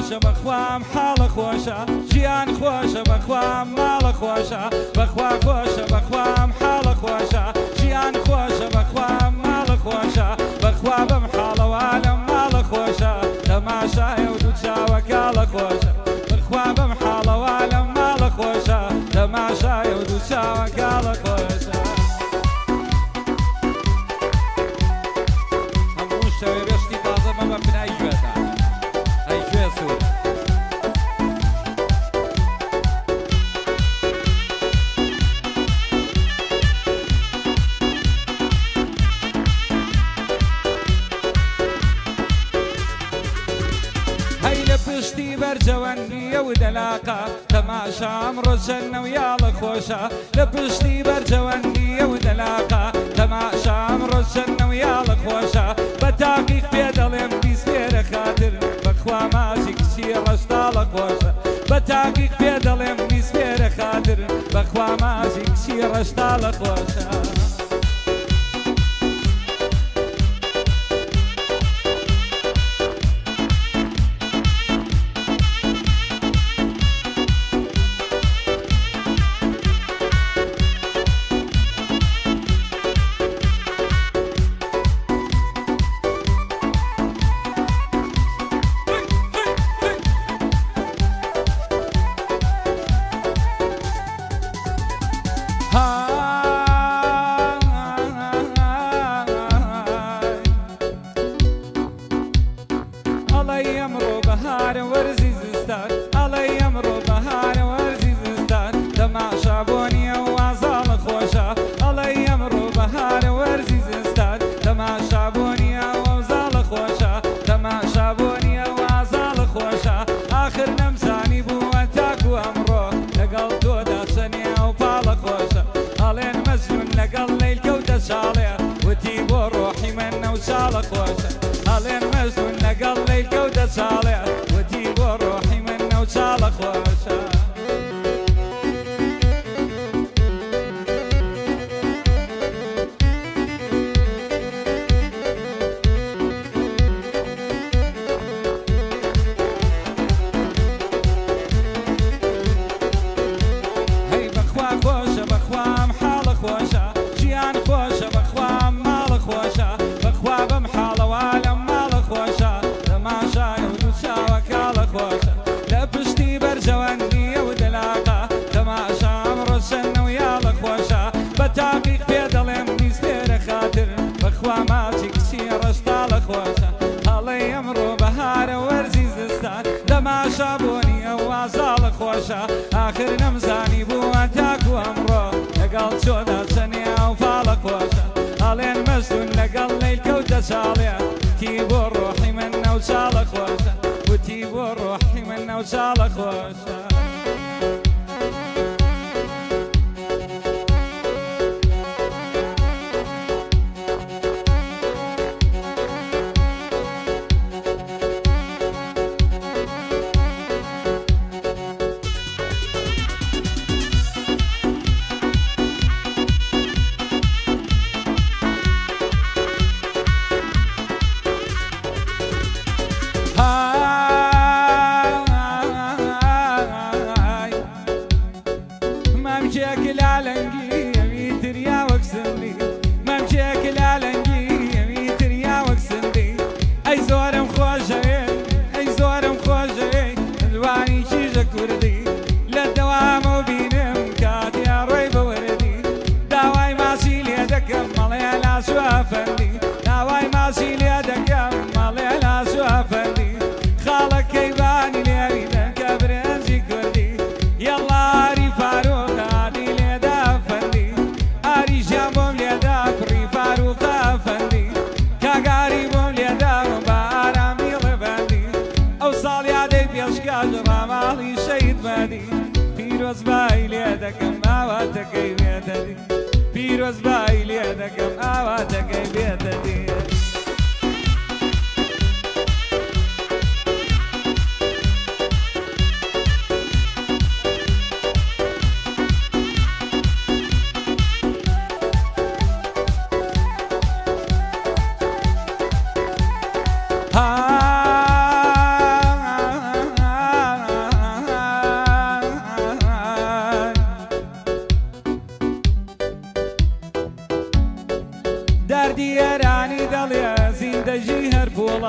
خۆشە بەخوام حاڵە خۆشە ژیان خۆشە بەخوام ماڵە خۆشە بەخوا خۆشە بەخوام حاڵە خۆشە ژیان خۆشە بەخوام ماڵە خۆشە بەخوا بەم حاڵەوانم ماڵە خۆشە تەماشایە و دوو چاوە کاڵە خۆشە بەخوا بەم حاڵەوانم ماڵە خۆشە تەماشایە و دوو چاوە کاڵە خۆشە هەموو شەوێ بێشتی تازە بەمە پنای گوێتە ئەی گوێ سوور پشتی بەرجەوەندیە و دەلاقە تەماشام ڕۆژەنە و یاڵە خۆشە لە پشتی بەرجەوەندیە و دەلاقە تەماشام ڕۆژەنە و یاڵە خۆشە بە تاقیق پێ دەڵێم بیسپێرە خاتر بەخوا ماچی کچی ڕەشتاڵە خۆشە بە تاقیق پێ دەڵێم بیسپێرە خاتر بەخوا ماچی کچی ڕەشتاڵە خۆشە هەڵێن مەزون لەگەڵ لەیل کەوتە چاڵێ وتی بۆ ڕۆحی منە و چاڵە خۆشە هەی بەخوا خۆشە بەخوام حاڵە خۆشە ژیان خۆشە بەخوام ماڵە خۆشە بەخوا بەم حاڵەوانم ماڵە خۆشە تەماشای و دوو چاوە کاڵە خۆشە لە پشتی بەرجەوەندیە و دەلاقە تەماشام ڕۆژەنە و یاڵە خۆشە بە تاقیق پێ دەڵێم بیسپێرە خاتر بەخوا ماچی کچی ڕەشتاڵە خۆشە هەڵەی ئەمڕۆ بەهارە وەرزی زستان تەماشا بۆنی ئەو وازاڵە خۆشە ئاخر نەمزانی بووە تاکو ئەمڕۆ لەگەڵ چۆدا چەنیا و فاڵە خۆشە هەڵێن مەزون لەگەڵ لەیل کەوتە چاڵێ وتی بۆ ڕۆحی منە و چاڵە خۆشە وتی بۆ ڕۆحی منە و چاڵە خۆشە پیرۆز بای لێ دەکەم ئاواتەکەی بێدەدی پیرۆز بای لێ دەکەم ئاواتەکەی بێدەدی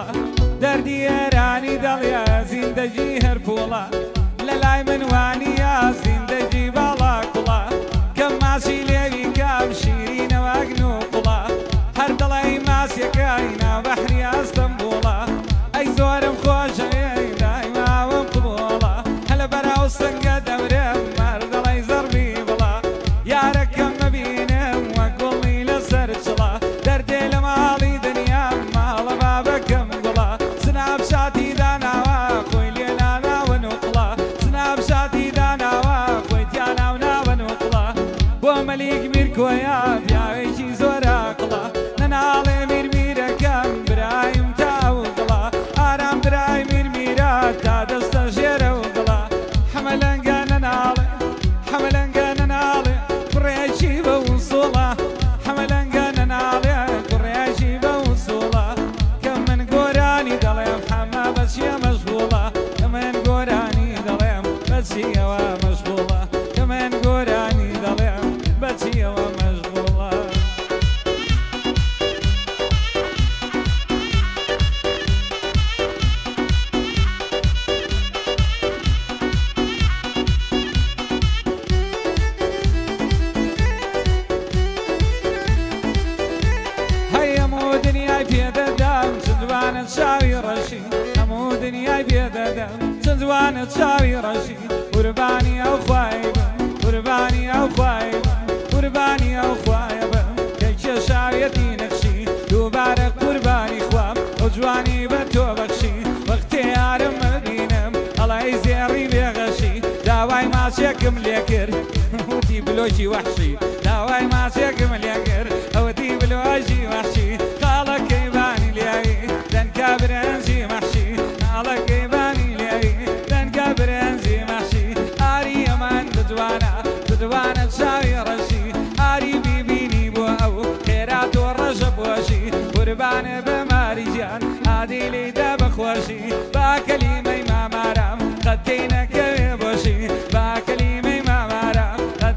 پوڵە دەردی ئێرانی دەڵێ زیندەجی هەر پوڵە لە لای من وانیە زیندەجی باڵا کوڵە کەم ماسی لێوی کام شیرینەوە گن و قوڵە هەر دڵی ماسیەکەی ناو بەحری ئەستەمبوڵە ئەی زۆرم خۆشە دایماوەم قبوڵە هەلە بەراو سنگە دەورم مەردەڵی زەڕبی بڵە یارەکەم مەبینم وەک گوڵی لەسەر چڵە دەردێ لە ماڵی دنیام ماڵە بابەکەم گوڵە سناپشاتی داناوە خۆی لێ ناناوە نوقڵە سناپشاتی داناوە خۆی تیا ناو ناوە نوقڵە بۆ مەلیک میرکۆیە پیاوێکی زۆر عەقڵە نەناڵێ میرمیرەکەم برایم تاو دڵە ئارام برای میرمیرە تا دەستە ژێرە و دڵە حەمەلەنگە نەناڵێ حەمەلەنگە نەناڵێ کوڕێکی بە وسوڵە حەمەلەنگە نەناڵێ کوڕێکی بە وسوڵە کە من گۆرانی دەڵێم حەمە بەچیە مەشغوڵە کە من گۆرانی دەڵێم بەچیەوە مەشغوڵە کە من گۆرانی دەڵێم بەچیەوە مەشغوڵە هەموو دنیای پێدەدەم چەند جوانە چاوی ڕەشی هەموو دنیای پێدەدەم چەند جوانە چاوی ڕەشی قوربانی ئەو خوای بم قوربانی ئەو خوای بم قوربانی ئەو خوایە بم کەی کێشاویەتی نەخشی دووبارە قوربانی خوام ئەو جوانی بە تۆ بەخشی وەختێ یارم مەبینم هەڵای زێڕی بێغەشی داوای ماچێکم لێ کرد وتی بلۆکی وەحشی داوای ماچێکم لێ کرد ئەوەتی بلۆژی وەحشی خاڵەکەی بانی لێوی دەنگا برەنجی مەحشی خاڵەکەی بانی لێوی دەنگا برەنجی مەحشی ئاری ئەمان ددوانە چاوی ڕەشی ئاری بیبینی بۆ ئەو خێرات و ڕەژە بۆشی قوربانە بە ماری گیان ئادی لێدا بەخۆشی با کەلیمەی مامارام قەتەی نەکەوێ بۆشی با کەلیمەی مامارام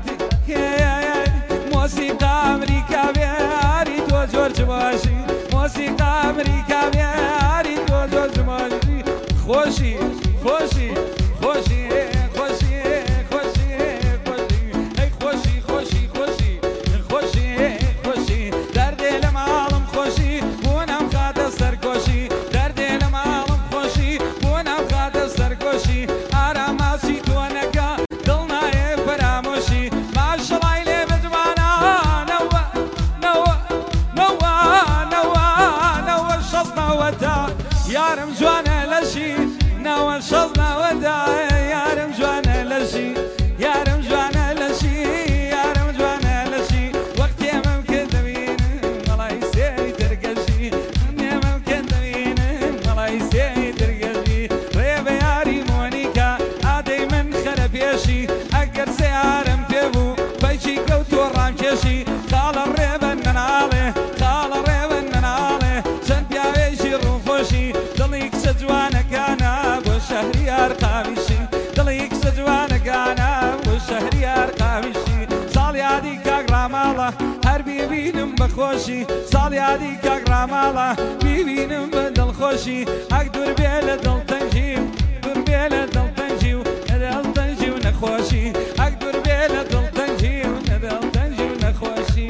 مۆسیقا ئەمریکا بێاری تۆ جۆرج بۆشی مۆسیقا ئەمریکا بێاری تۆ جۆرج بۆشی خۆشی خۆشی خۆشی خۆشی خۆشی خۆشی ئەی خۆشی خۆشی خۆشی خۆشی خۆشی دەردێ لە ماڵم خۆشی بۆ نام خاتە سەرکۆشی دەردێ لە ماڵم خۆشی بۆ نام خاتە سەرکۆشی ئاراماسی تۆ نەکا دڵ نایێ فەرامۆشی ماشەڵای لێ بجوانە نەوە نەوە نەوە نەوە نەوە شەڵ نەوەدا یارم جوانە لەشی نەوە شەڵ نەوەدا یارم جوانە لەشی یارم جوانە لەشی یارم جوانە لەشی وەختێ ممکن دەبینم مەڵای سێی دەرگەشی نێ ممکن دەبینم مەڵای سێی دەرگەشی ڕێ بە یاری مۆنیکا ئادەی من خەرە پێشی ئەگەر سیارم پێبوو پەیچی کەوتۆ ڕامکێشی خاڵە ڕێبەن نەناڵێ خاڵە ڕێبەن نەناڵێ چەند پیاوێکی ڕووخۆشی دڵی کچە جوانەکانە بۆ شەهریار قامیشی دڵی کچە جوانەکانە بۆ شەهریار قامیشی ساڵ یادی کاک ڕاماڵە هەر بیبینم بەخۆشی ساڵ یادی کاک ڕاماڵە بیبینم بە دڵخۆشی ئەک دوور بێ لە دڵتەنجی دوور بێ لە دڵتەنجی و دڵتەنجی و نەخۆشی ئەک دوور بێ لە دڵتەنجی و دڵتەنجی و نەخۆشی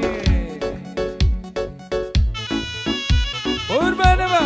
قوربانەوە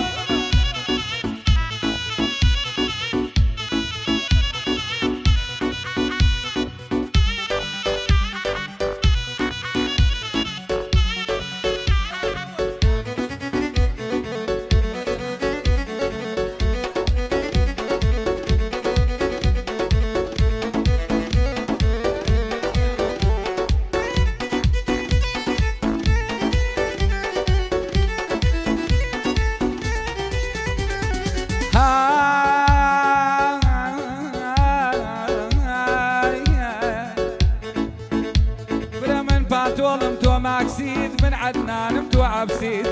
برا من پاتۆڵم تۆ ماکسید من عەدنانم تۆ عەبسید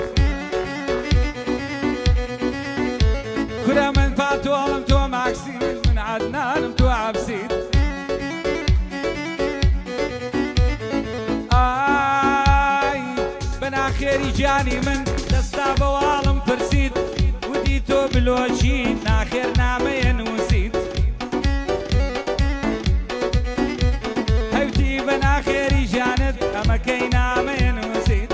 برا من پاتۆڵم تۆ ماکسید من عەدنانم تۆ عەبسید ئای بەناخێری گیانی من دەستا بەواڵم پرسید وتی تۆ بلۆچی ناخێر نامەیە نووسیت هەوتی بە ناخێری ژیانت ئەمەکەی نامەیە نووسیت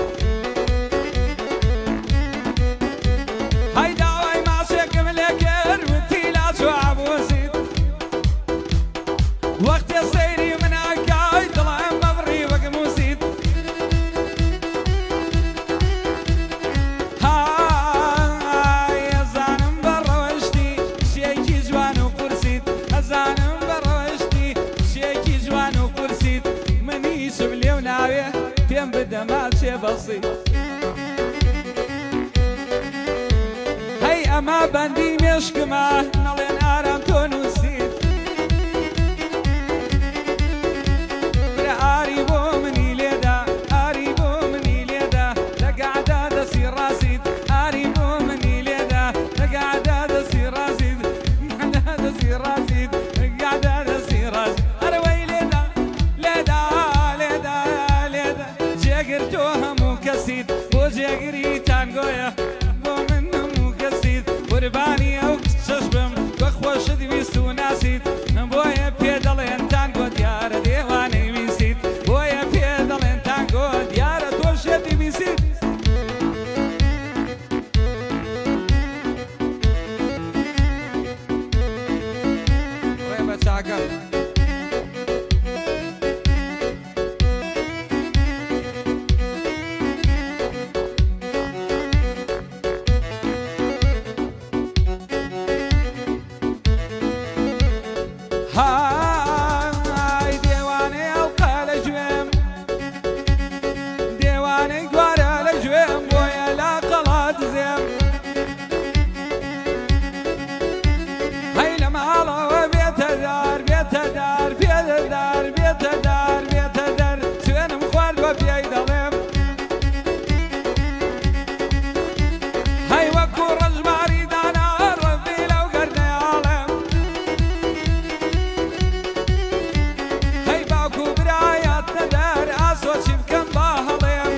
هەی داوای ماسێکم لێ کرد وتی لا چوابووسیت وەختێ سەیری من ئەکای دڵێم بەبڕی وەگمووسیت پێم بدە ماچێ بەسیت هەی ئەمە بەندی مێشکمە نەڵێن ئارام تۆ نووسیت برە ئاری بۆ منی لێدا ئاری بۆ منی لێدا لەگەعدا دەسی ڕاستیت ئاری بۆ منی لێدا لەگەعدا دەسی ڕاستیت دەسی ڕاستیت لەگەعدا دەسی ڕاست ئەرەوەی لێدا لێدا لێدا جێگرتۆ هەموو کەسیت بۆ جێگری تانگۆیە بۆ من هەموو کەسیت قوربانی ئەو چەشمم بە خۆشت ویست و ناسیت بۆیە پێ دەڵێن تانگۆ دیارە دێوانەی ویسیت بۆیە پێ دەڵێن تانگۆ دیارە تۆ شێتی ویسیت ڕێ بە چاکە هاي ديواني أوقع لجويم ديواني قوارا لجويم بويا لا قلات زيم هاي لما الله بيت دار بيت دار بيت دار بيت دار بيت دار سوين مخوال وبيا يدلم هاي وكو رجماري دانا ربي لو قرني عالم برايات ندار أصوات بكم باهضيم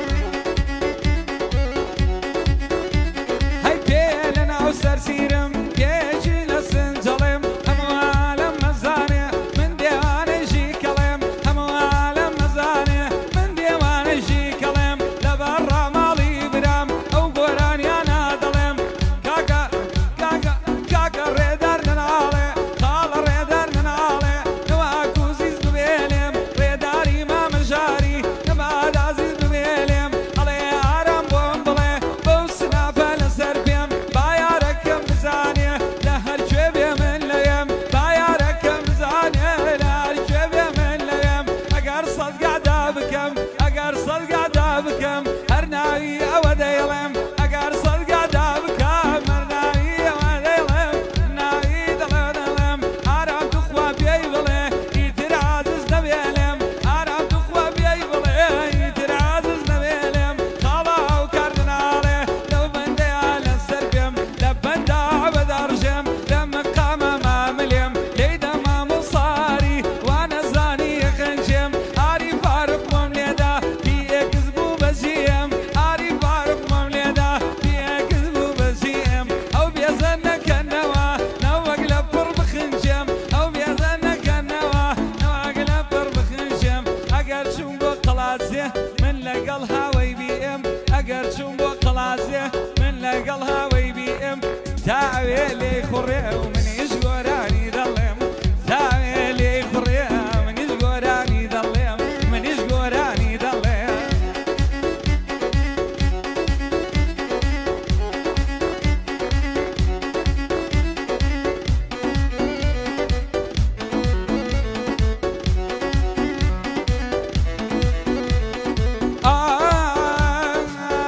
هاي بيلنا وسرسيرم بيجي لسنجلم هموالم مزاني من ديواني جي كلم هموالم مزاني من ديواني جي كلم لبرا مالي برام أو قران يا نادلم كاكا كاكا كاكا ريدر ننالي خال ريدر ننالي نواكو زيز ببيلم ريداري ما مجاري نبعد عزيز ببيلم علي عرم بومبلي بوسنا فلسربيم باياركم مزاني لهر جوبي من ليم باياركم مزاني لهر جوبي من ليم اقر صدق عذابكم اقر صدق عذابكم هرناوي اوديلم اقر صدق عذابكم هرناوي اوديلم ناوي دلدلم عرم تخوى بيبلي يتر عزيز نبيلم عرم تخوى بيبلي يتر عزيز نبيلم خالا وكاردنالي لو بندي على السربيم لبندا عبد ارجم لمقام ما مليم ليدا ما مصاري وانا زاني خنجم عاري فارق ممليدا في اكذبو بزيم عاري فارق ممليدا في اكذبو بزيم او بيزنك النوا نوق لبر بخنجم او بيزنك النوا نوق لبر بخنجم اقر شنبو قلازي من لقلها ويبيم اقر شنبو قلازي من لقلها ويبيم تعويلي خريه ومن يشقراني ظلم تعويلي خريه من يشقراني ظلم من يشقراني ظلم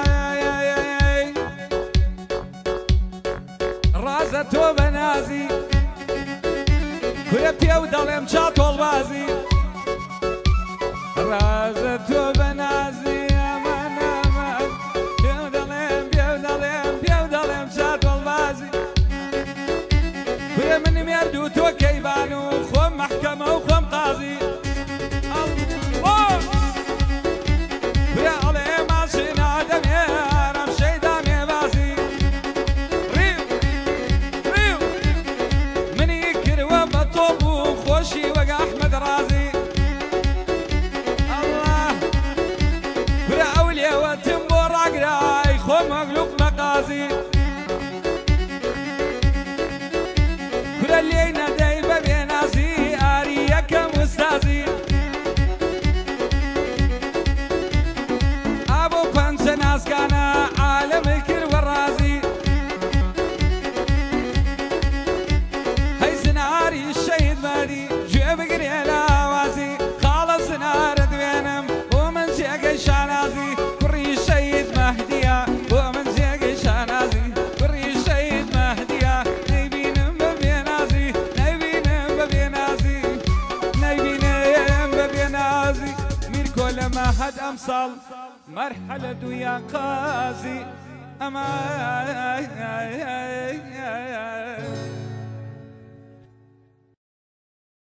رازة بنازي هاد أمصل مرحلة يا قازي أما